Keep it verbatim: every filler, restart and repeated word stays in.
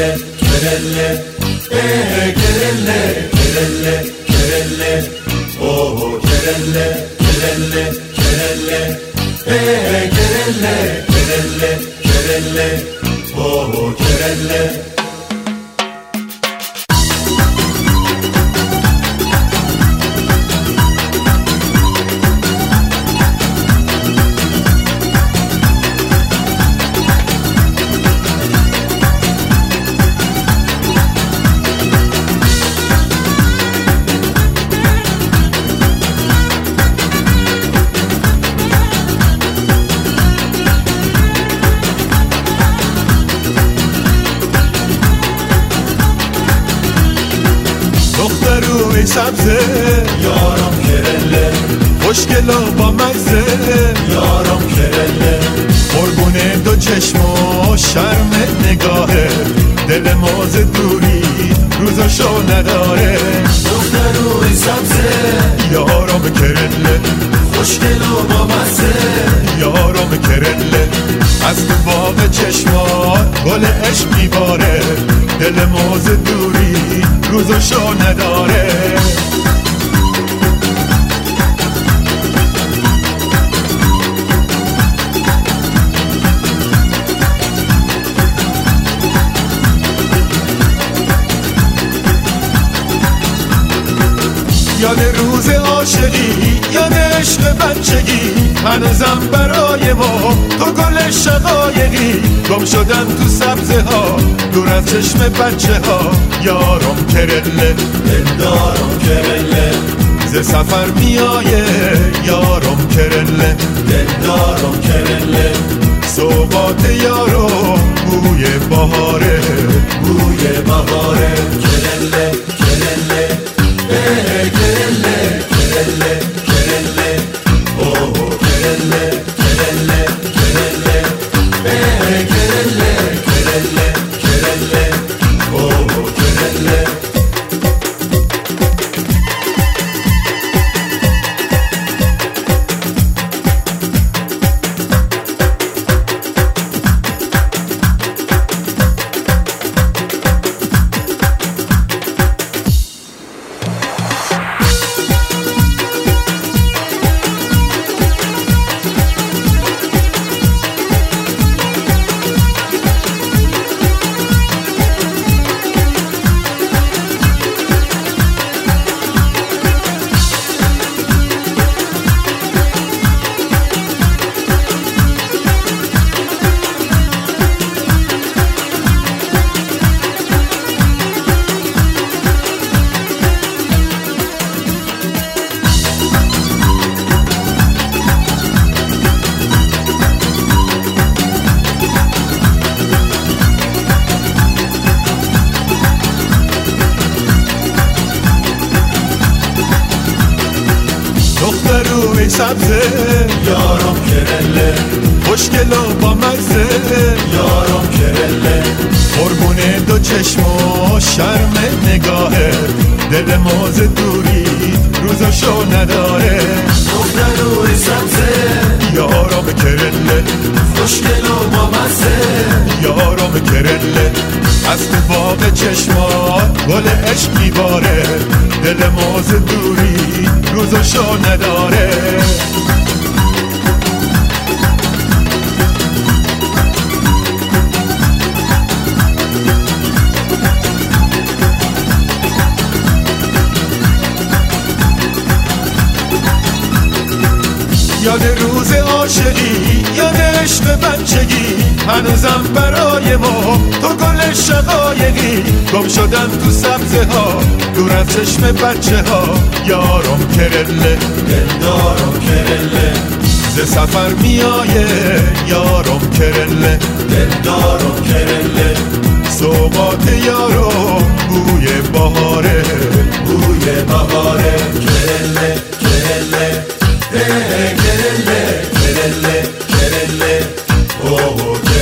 kerelle kerelle eh kerelle kerelle kerelle oh kerelle kerelle kerelle eh kerelle kerelle kerelle oh kerelle. روی سبزه یارم کرله خوشگلا با مزه یارم کرله قربونه دو چشم و شرم نگاهه دل موز دوری روزاشو نداره دختر روی سبزه یارم کرله خوشگلا با مزه یارم کرله از تو باغ چشمات گل عشق میباره دل موز دوری روزاشو نداره. یاد روز عاشقی یاد عشق بچگی هنوزم برای ما تو گل شقایقی گم شدن تو سبزه ها دور از چشم بچه ها یارم کرله دلدارم کرله ز سفر میایه یارم کرله دلدارم کرله سوقات یارم بوی بهاره بوی بهاره کرله کرله eh kerelle kerelle kerelle oh kerelle kerelle kerelle eh kerelle kerelle kerelle oh kerelle. دختر روی سبزه یارم کرله خوشگلا با مزه یارم کرله قربونه دو چشم و شرم نگاهه دل موز دوری روزاشو نداره دختر روی سبزه یارم کرله خوشگلا با مزه یارم کرله از تو باغ چشمات گل عشق میباره دل موز دوری روزاشو نداره. یاد روز عاشقی یاد عشق بچگی هنوزم برای ما تو گل شقایقی گم شدن تو سبزه ها دور از چشم بچه ها یارم کرله دلدارم کرله ز سفر میایه یارم کرله دلدارم کرله سوقات یارم بوی بهاره بوی بهاره کرله کرله eh kerelle kerelle kerelle oh